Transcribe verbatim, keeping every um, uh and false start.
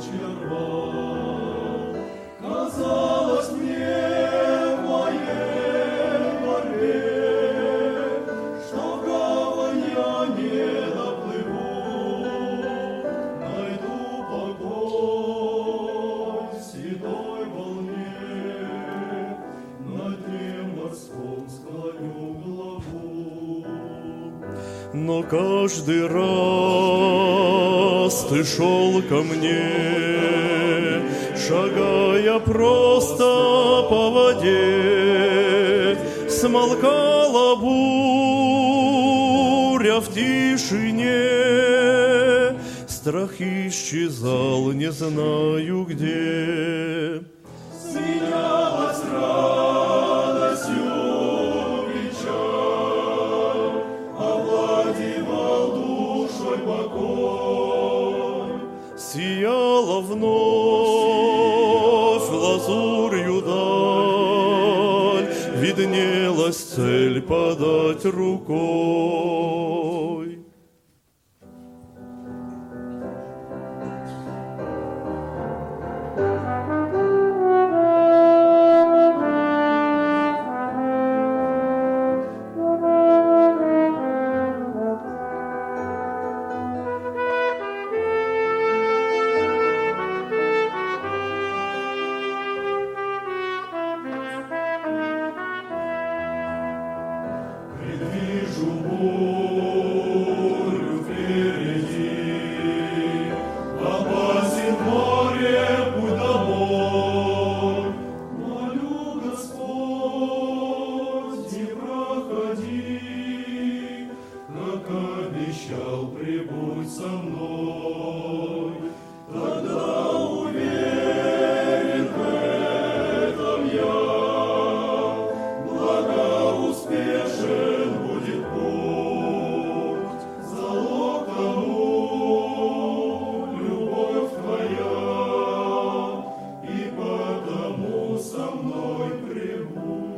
очаровал. Казалось мне в моей борьбе, что в гавань я не доплыву, найду покой в седой волне, на дне морском склоню главу. Но каждый раз ты шел ко мне, шагая просто по воде. Смолкала буря в тишине, страх исчезал, не знаю где. Сменялась радостью печаль, овладевал душой покой. Сияла вновь лазурью даль, виднелась цель подать рукой. Предвижу бурю впереди, опасен море путь домой. Молю, Господь, не проходи, как обещал, прибудь со мной. Тогда уверен в этом я, благоуспешен будет путь. Залог тому любовь твоя, и потому со мной прибудь.